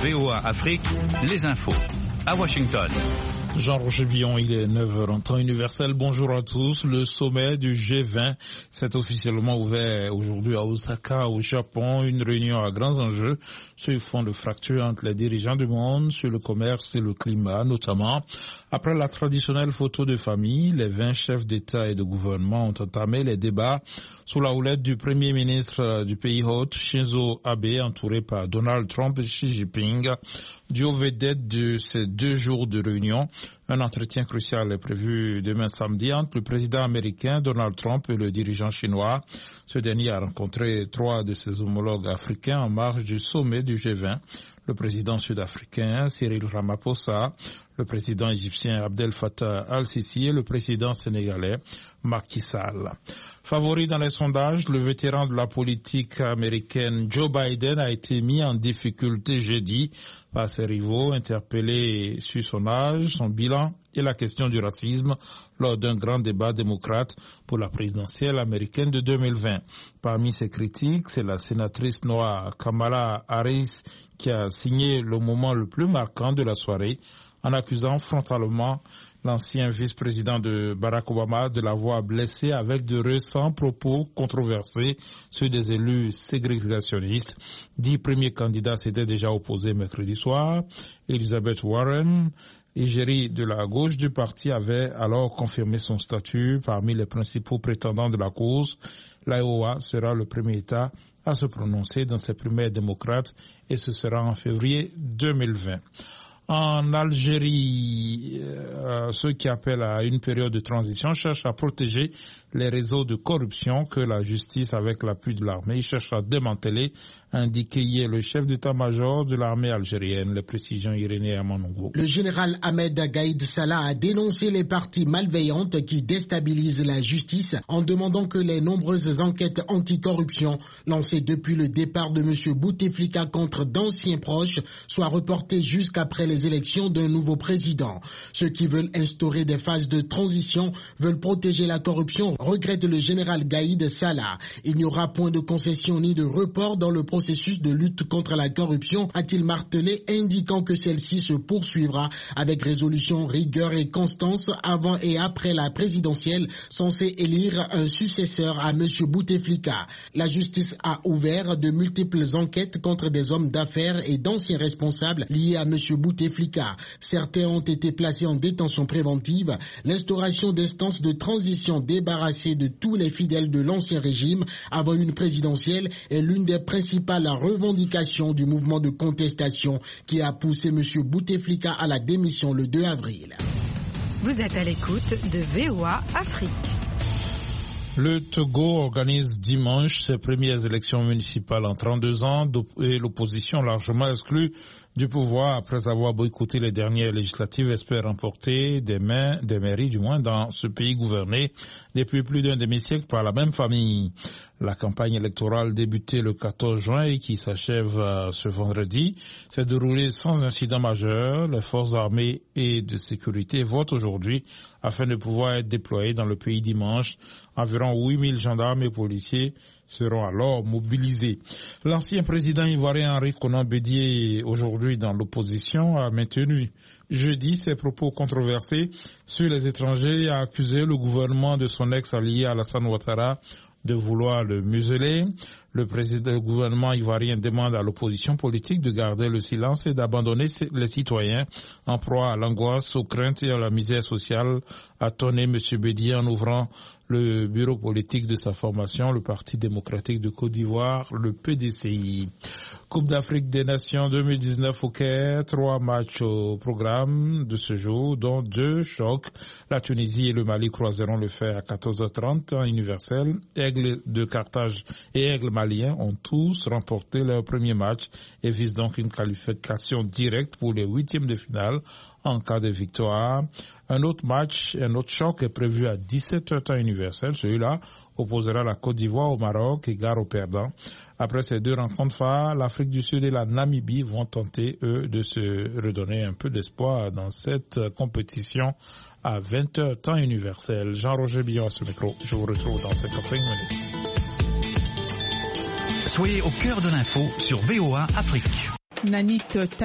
VOA Afrique, les infos. À Washington. Jean-Roger Billon, il est 9h en temps universel. Bonjour à tous. Le sommet du G20 s'est officiellement ouvert aujourd'hui à Osaka, au Japon. Une réunion à grands enjeux sur fond de fractures entre les dirigeants du monde sur le commerce et le climat, notamment. Après la traditionnelle photo de famille, les 20 chefs d'État et de gouvernement ont entamé les débats sous la houlette du premier ministre du pays hôte, Shinzo Abe, entouré par Donald Trump et Xi Jinping. Duo vedette de ces 2 jours de réunion. Un entretien crucial est prévu demain samedi entre le président américain Donald Trump et le dirigeant chinois. Ce dernier a rencontré 3 de ses homologues africains en marge du sommet du G20. Le président sud-africain Cyril Ramaphosa, le président égyptien Abdel Fattah al-Sisi et le président sénégalais Macky Sall. Favori dans les sondages, le vétéran de la politique américaine Joe Biden a été mis en difficulté jeudi par ses rivaux interpellés sur son âge, son bilan et la question du racisme lors d'un grand débat démocrate pour la présidentielle américaine de 2020. Parmi ses critiques, c'est la sénatrice noire Kamala Harris qui a signé le moment le plus marquant de la soirée en accusant frontalement l'ancien vice-président de Barack Obama de l'avoir blessé avec de récents propos controversés sur des élus ségrégationnistes. 10 premiers candidats s'étaient déjà opposés mercredi soir. Elizabeth Warren, égérie de la gauche du parti, avait alors confirmé son statut parmi les principaux prétendants de la cause. L'Iowa sera le premier État à se prononcer dans ses primaires démocrates et ce sera en février 2020. En Algérie, ceux qui appellent à une période de transition cherchent à protéger les réseaux de corruption que la justice, avec l'appui de l'armée, cherche à démanteler, a indiqué hier le chef d'état-major de l'armée algérienne. Les précisions Irénée Amanongo. Le général Ahmed Gaïd Salah a dénoncé les parties malveillantes qui déstabilisent la justice en demandant que les nombreuses enquêtes anticorruption lancées depuis le départ de M. Bouteflika contre d'anciens proches soient reportées jusqu'après les élections d'un nouveau président. Ceux qui veulent instaurer des phases de transition veulent protéger la corruption, regrette le général Gaïd Salah. Il n'y aura point de concession ni de report dans le processus de lutte contre la corruption, a-t-il martelé, indiquant que celle-ci se poursuivra avec résolution, rigueur et constance avant et après la présidentielle, censée élire un successeur à M. Bouteflika. La justice a ouvert de multiples enquêtes contre des hommes d'affaires et d'anciens responsables liés à M. Bouteflika. Certains ont été placés en détention préventive. L'instauration d'instances de transition débarrassées de tous les fidèles de l'ancien régime avant une présidentielle est l'une des principales revendications du mouvement de contestation qui a poussé M. Bouteflika à la démission le 2 avril. Vous êtes à l'écoute de VOA Afrique. Le Togo organise dimanche ses premières élections municipales en 32 ans et l'opposition largement exclue du pouvoir après avoir boycotté les dernières législatives espère remporter des mairies du moins dans ce pays gouverné depuis plus d'un demi-siècle par la même famille. La campagne électorale débutée le 14 juin et qui s'achève ce vendredi s'est déroulée sans incident majeur. Les forces armées et de sécurité votent aujourd'hui afin de pouvoir être déployées dans le pays dimanche. Environ 8000 gendarmes et policiers seront alors mobilisés. L'ancien président ivoirien Henri Konan Bédié, aujourd'hui dans l'opposition, a maintenu jeudi ses propos controversés sur les étrangers et a accusé le gouvernement de son ex-allié Alassane Ouattara de vouloir le museler. Le président du gouvernement ivoirien demande à l'opposition politique de garder le silence et d'abandonner les citoyens en proie à l'angoisse, aux craintes et à la misère sociale, a tonné M. Bédié en ouvrant le bureau politique de sa formation, le Parti démocratique de Côte d'Ivoire, le PDCI. Coupe d'Afrique des Nations 2019 au Caire, 3 matchs au programme de ce jour, dont 2 chocs. La Tunisie et le Mali croiseront le fer à 14h30 en universel. Aigle de Carthage et Aigle malien ont tous remporté leur premier match et visent donc une qualification directe pour les 8e de finale en cas de victoire. Un autre choc est prévu à 17h temps universel. Celui-là opposera la Côte d'Ivoire au Maroc et gare au perdant. Après ces 2 rencontres phares, l'Afrique du Sud et la Namibie vont tenter, eux, de se redonner un peu d'espoir dans cette compétition à 20h temps universel. Jean-Roger Billon à ce micro. Je vous retrouve dans 55 minutes. Soyez au cœur de l'info sur VOA Afrique. Nanit